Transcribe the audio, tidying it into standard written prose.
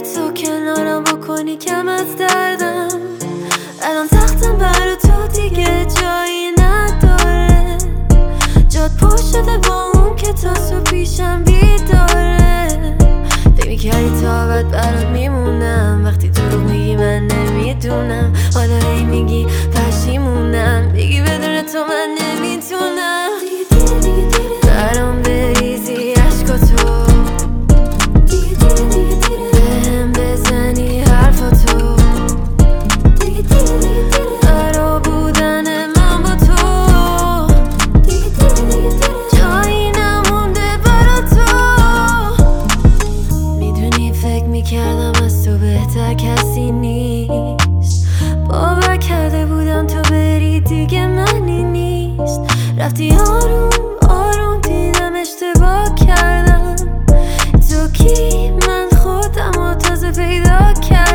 تو کنارم بکنی کم از دردم. الان تختم برا تو دیگه جایی نداره، جاد پر شده با اون که تا تو پیشم بیداره. فکر میکردی تا ابد برات میمونم، وقتی تو رو میگی من نمیدونم. حالا هی میگی پشیمونم، بگی بدون تو من نمیتونم. برام بریزی عشقاتو، بهم بزنی حرفاتو، برا بودن من با تو جایی نمونده برا تو. میدونی فکر میکردم از تو بهتر کسی نیست، باور کرده بودم تو بری دیگه منی نیست. رفتی آروم آروم دیدم اشتباه کردم، تو کی من خودم رو تازه پیدا کردم.